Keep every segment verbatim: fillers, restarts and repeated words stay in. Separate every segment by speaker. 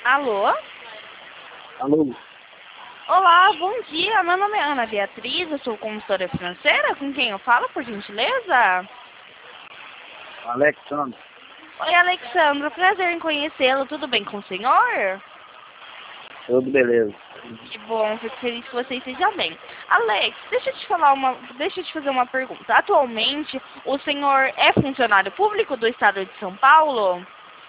Speaker 1: Alô?
Speaker 2: Alô?
Speaker 1: Olá, bom dia. Meu nome é Ana Beatriz, eu sou consultora financeira. Com quem eu falo, por gentileza?
Speaker 2: Alexandre.
Speaker 1: Oi, Alexandro. Prazer em conhecê-lo. Tudo bem com o senhor?
Speaker 2: Tudo beleza.
Speaker 1: Que bom, fico feliz que você esteja bem. Alex, deixa eu te falar uma, deixa eu te fazer uma pergunta. Atualmente, o senhor é funcionário público do estado de São Paulo?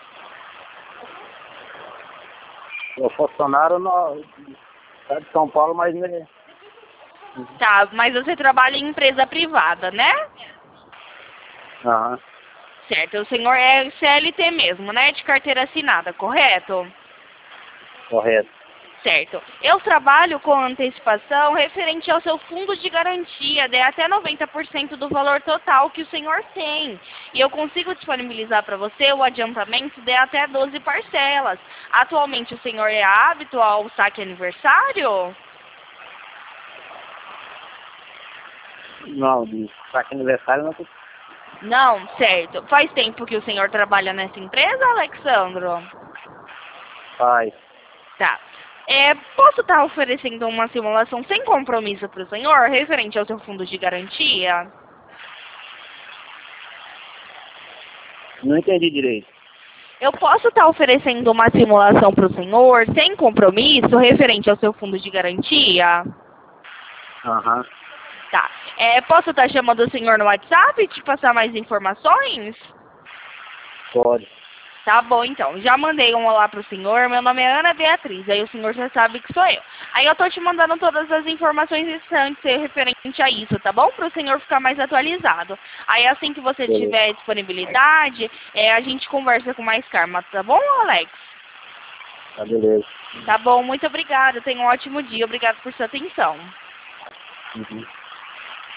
Speaker 2: Sou funcionário no estado de São Paulo, mas né,
Speaker 1: Tá, mas você trabalha em empresa privada, né?
Speaker 2: aham,
Speaker 1: Certo, o senhor é C L T mesmo, né? De carteira assinada, correto?
Speaker 2: correto.
Speaker 1: Certo. Eu trabalho com antecipação referente ao seu fundo de garantia, de até noventa por cento do valor total que o senhor tem. E eu consigo disponibilizar para você o adiantamento de até doze parcelas. Atualmente o senhor é hábito ao saque aniversário?
Speaker 2: Não, de saque aniversário não.
Speaker 1: Não, certo. Faz tempo que o senhor trabalha nessa empresa, Alexandro?
Speaker 2: Faz.
Speaker 1: Tá. É, posso estar oferecendo uma simulação sem compromisso para o senhor, referente ao seu fundo de garantia?
Speaker 2: Não entendi direito.
Speaker 1: Eu posso estar oferecendo uma simulação para o senhor, sem compromisso, referente ao seu fundo de garantia?
Speaker 2: Aham,
Speaker 1: Tá. É, posso estar chamando o senhor no WhatsApp e te passar mais informações?
Speaker 2: pode.
Speaker 1: Tá bom, então. Já mandei um olá pro senhor. Meu nome é Ana Beatriz. Aí o senhor já sabe que sou eu. Aí eu tô te mandando todas as informações restantes referente a isso, tá bom? Para o senhor ficar mais atualizado. Aí assim que você
Speaker 2: Beleza.
Speaker 1: tiver disponibilidade, é, a gente conversa com mais calma, tá bom, Alex?
Speaker 2: Tá beleza.
Speaker 1: Tá bom, muito obrigada. Tenha um ótimo dia. Obrigado por sua atenção.
Speaker 2: Uhum.